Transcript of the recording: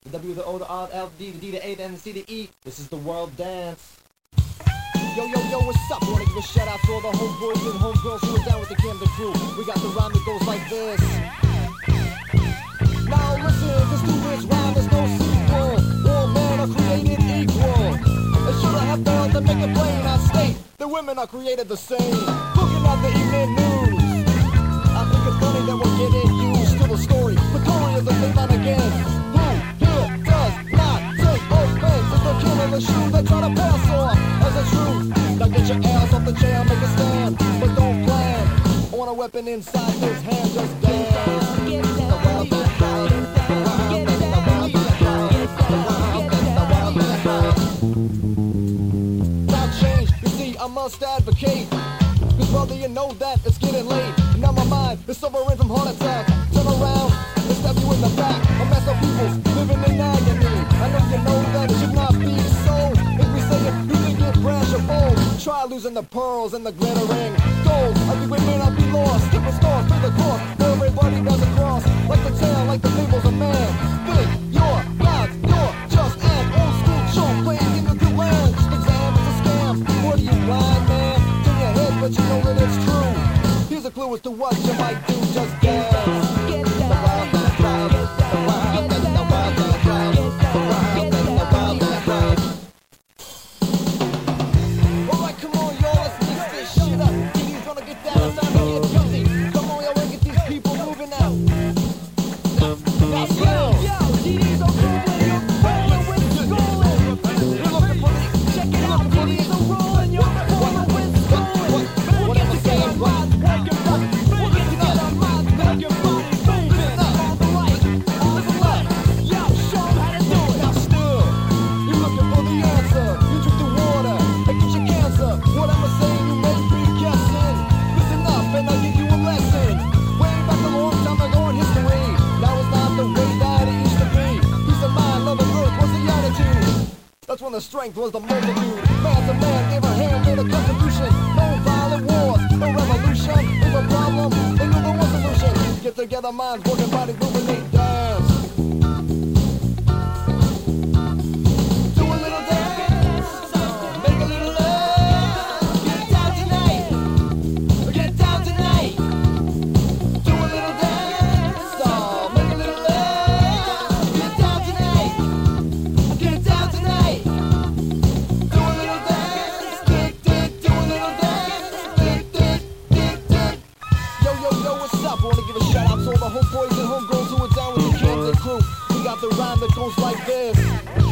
The W, the O, the R, the L, the D, the D, the A, the N, the C, the E. This is the world dance. Yo, yo, yo, what's up? Wanna give a shout out to all the homeboys and homegirls who are down with the Camden crew. We got the rhyme that goes like this. Now listen, this new rich rhyme is no sequel. All men are created equal. They should've have done to make it plain. I state that women are created the same. Looking at the evening news, I think it's funny that we're getting used to the story. Victoria the thing on again. Who here does not take offense? It's the king of the shoe they try to pass off as a truth. Now get your ass off the chair, make a stand, but don't plan on a weapon inside those hands. Just dance. Get down, get down, get down, get down. Now change, you see, I must advocate. Cause brother, you know that it's getting late. Now my mind is suffering from heart attack. Turn around and stab you in the back. A mess of people living in agony. I know you know that it should not be so. If we say it, you think it brash or bold. Try losing the pearls and the glittering gold. I think we may not be lost. Different stars through the course. Where everybody does a cross. Like the town, like the fables of man. Think you're gods, you're just an old school show playing in the good land. Just exam, it's a scam. What are you blind, man? Turn your head, but you know that it's true. Here's a clue as to what you might do. Just dance. Get down. Alright, come on, y'all, let's mix this shit up. DD's gonna get down, it's time to get guilty. Come on, y'all, let's get these people moving out. Now, yo, DD's are rolling, you're rolling with schooling. You're looking for the, check it out, DD's are rolling, you're rolling with schooling. What am I saying? We'll get together, minds, make your body moving. All the right, all the left. Yo, show 'em how to do it. Now still, you're looking for the answer. You drink the water, it gives you cancer. What am I saying? You may be guessing. Listen up and I'll give you a lesson. Way back a long time ago in history. Now it's not the way that it used to be. Peace of mind, love and earth was the attitude. That's when the strength was the multitude. Man to man, Abraham made a contribution. No violent wars, no revolution. There's a problem, they knew there was a solution. Get together, minds working, bodies moving, they dance. Do a little dance, make a little love. Get down tonight, get down tonight. Do a little dance, oh, make a little love. Get down tonight, get down tonight. Do a little dance, do a little dance, Yo, yo, yo, what's up? Wanna give a shout out to all the homeboys and homegirls who are down with the Camden crew. We got the rhyme that goes like this.